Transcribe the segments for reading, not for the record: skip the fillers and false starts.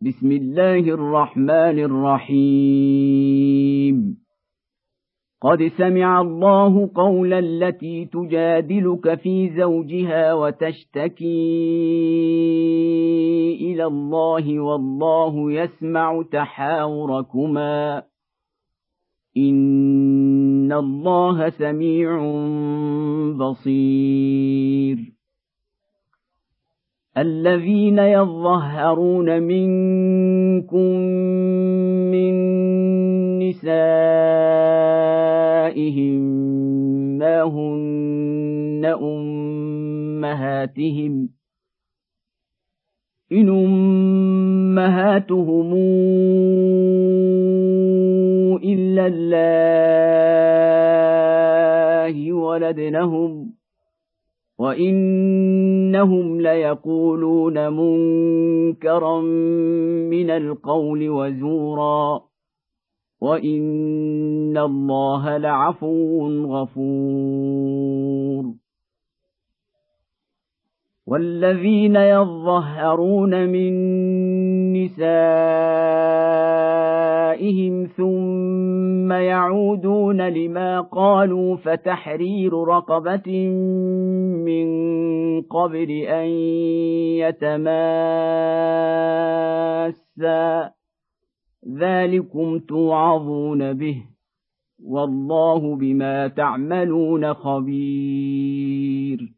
بسم الله الرحمن الرحيم. قد سمع الله قول التي تجادلك في زوجها وتشتكي إلى الله والله يسمع تحاوركما إن الله سميع بصير. الذين يظهرون منكم من نسائهم ما هن أمهاتهم إن أمهاتهم إلا الله ولدنهم وإنهم ليقولون منكرا من القول وزورا وإن الله لعفو غفور. والذين يظهرون من نسائهم ثم يعودون لما قالوا فتحرير رقبة من قبل أن يتماسا ذلكم توعظون به والله بما تعملون خبير.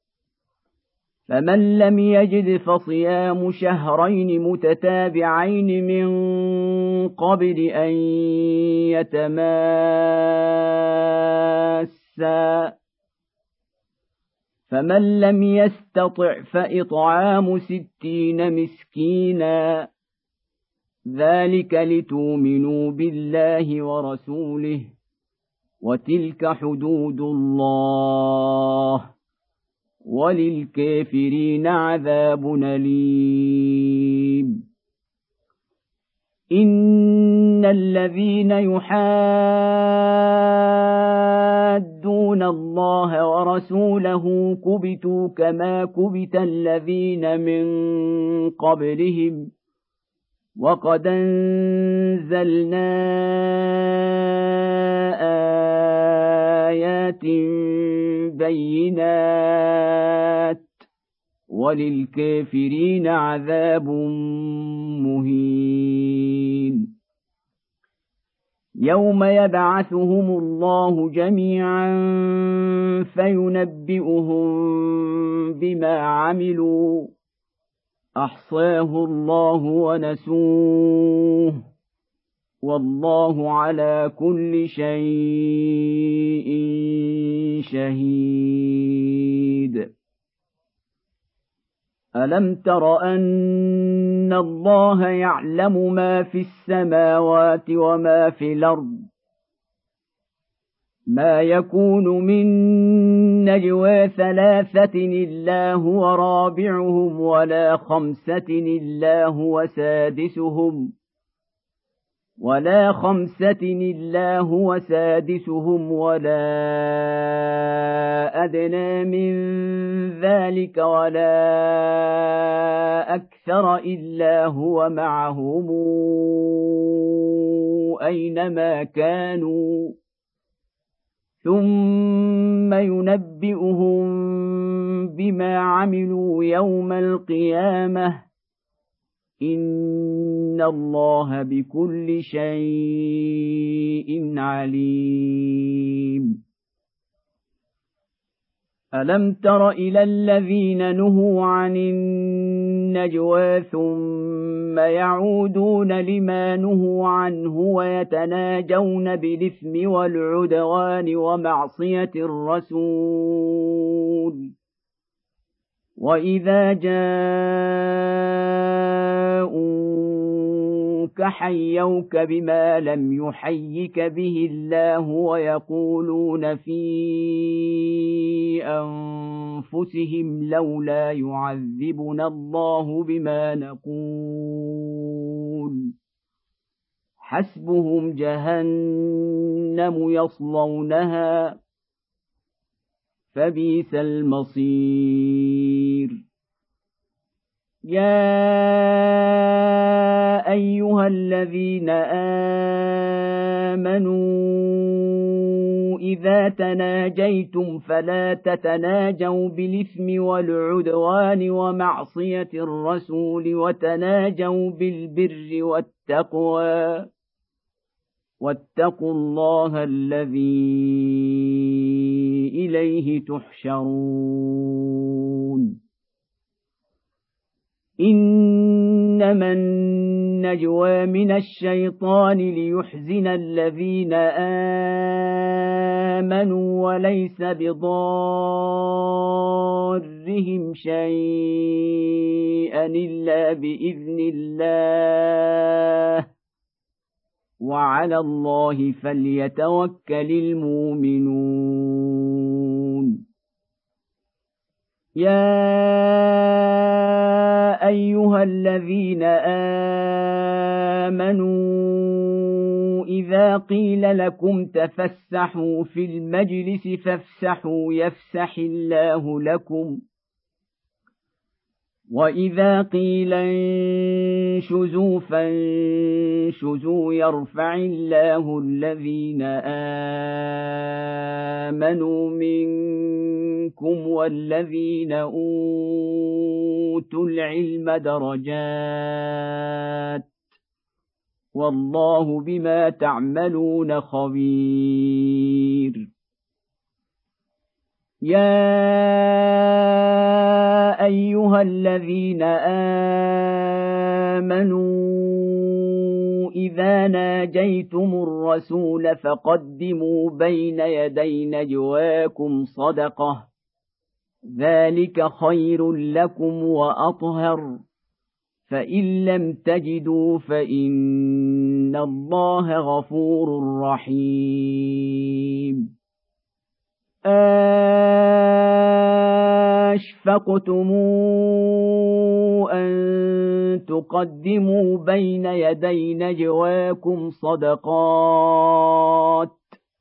فمن لم يجد فصيام شهرين متتابعين من قبل أن يتماسا فمن لم يستطع فإطعام 60 مسكينا ذلك لتؤمنوا بالله ورسوله وتلك حدود الله وللكافرين عذاب أليم. إن الذين يحادون الله ورسوله كبتوا كما كبت الذين من قبلهم وقد أنزلنا آيات بينات وللكافرين عذاب مهين. يوم يبعثهم الله جميعا فينبئهم بما عملوا أحصاه الله ونسوه والله على كل شيء شهيد. ألم تر أن الله يعلم ما في السماوات وما في الأرض ما يكون من نجوى 3 إلا هو رابعهم ولا 5 إلا هو سادسهم ولا أدنى من ذلك ولا أكثر إلا هو معهم أينما كانوا ثم ينبئهم بما عملوا يوم القيامة إن الله بكل شيء عليم. ألم تر إلى الذين نهوا عن النجوى ثم يعودون لما نهوا عنه ويتناجون بالإثم والعدوان ومعصية الرسول وإذا جاءوك حيوك بما لم يحيك به الله ويقولون في أنفسهم لولا يعذبنا الله بما نقول حسبهم جهنم يصلونها فبئس المصير. يا أيها الذين آمنوا إذا تناجيتم فلا تتناجوا بالإثم والعدوان ومعصية الرسول وتناجوا بالبر والتقوى واتقوا الله الذي إليه تحشرون إنما النجوى من الشيطان ليحزن الذين آمنوا وليس بضارهم شيئا إلا بإذن الله وعلى الله فليتوكل المؤمنون يا أيها الذين آمنوا إذا قيل لكم تفسحوا في المجلس فافسحوا يفسح الله لكم وإذا قيل انشزوا فانشزوا يرفع الله الذين آمنوا منكم والذين أوتوا العلم درجات والله بما تعملون خبير يا أيها الذين آمنوا إذا ناجيتم الرسول فقدموا بين يدي نجواكم صدقة ذلك خير لكم وأطهر فإن لم تجدوا فإن الله غفور رحيم أشفقتم أن تقدموا بين يدي نجواكم صدقات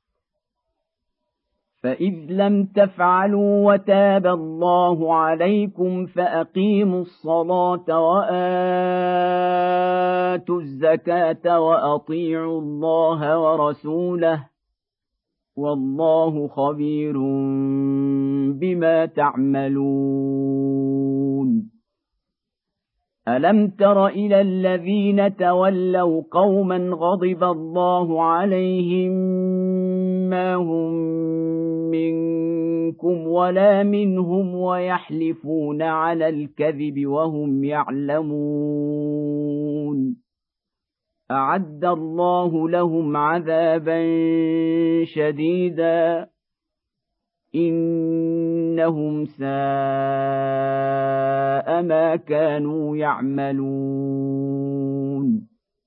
فإذ لم تفعلوا وتاب الله عليكم فأقيموا الصلاة وآتوا الزكاة وأطيعوا الله ورسوله والله خبير بما تعملون ألم تر إلى الذين تولوا قوما غضب الله عليهم ما هم منكم ولا منهم ويحلفون على الكذب وهم يعلمون أعد الله لهم عذابا شديدا إنهم ساء ما كانوا يعملون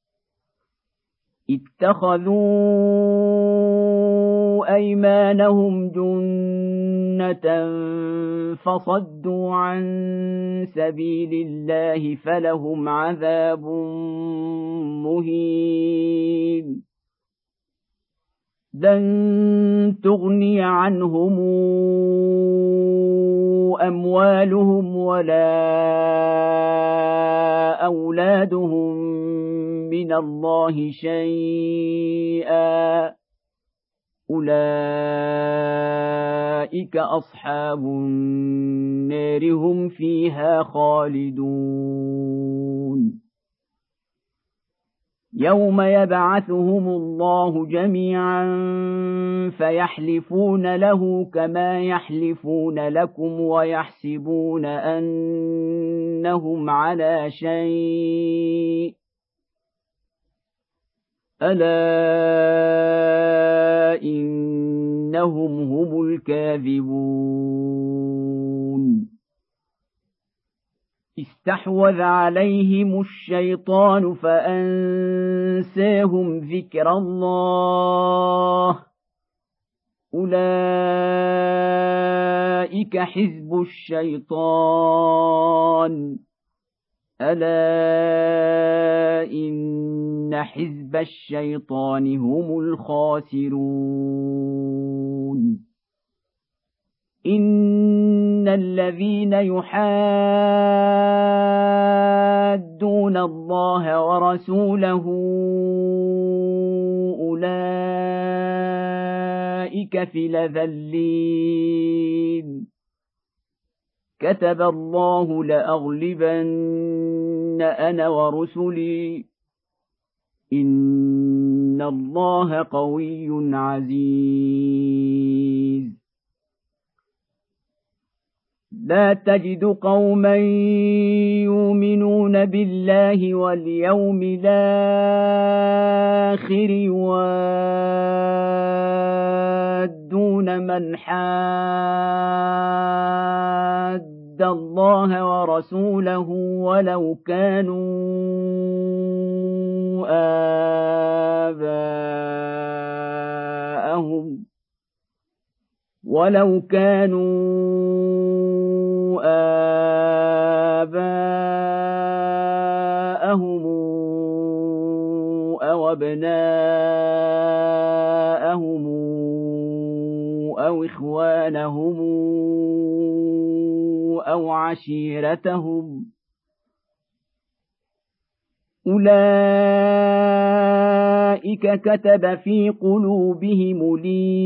اتخذوا أيمانهم جنة فصدوا عن سبيل الله فلهم عذاب مهين لن تغني عنهم أموالهم ولا أولادهم من الله شيئا أولئك أصحاب النار هم فيها خالدون يوم يبعثهم الله جميعا فيحلفون له كما يحلفون لكم ويحسبون أنهم على شيء ألا إنهم هم الكاذبون استحوذ عليهم الشيطان فأنساهم ذكر الله أولئك حزب الشيطان ألا إن حزب الشيطان هم الخاسرون إن إن الذين يحادون الله ورسوله أولئك في الأذلين كتب الله لأغلبن أنا ورسلي إن الله قوي عزيز لا تجد قوما يؤمنون بالله واليوم الآخر يوادون من حاد الله ورسوله ولو كانوا آباءهم أو أبناءهم أو إخوانهم أو عشيرتهم أولئك كتب في قلوبهم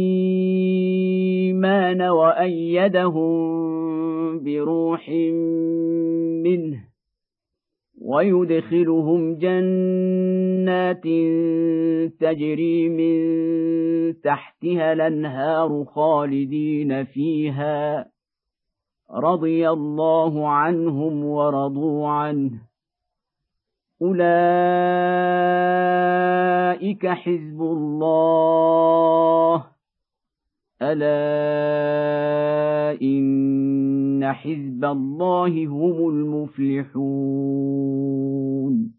الإيمان وأيدهم بروح منه ويدخلهم جنات تجري من تحتها الأنهار خالدين فيها رضي الله عنهم ورضوا عنه أولئك حزب الله ألا إن حزب الله هم المفلحون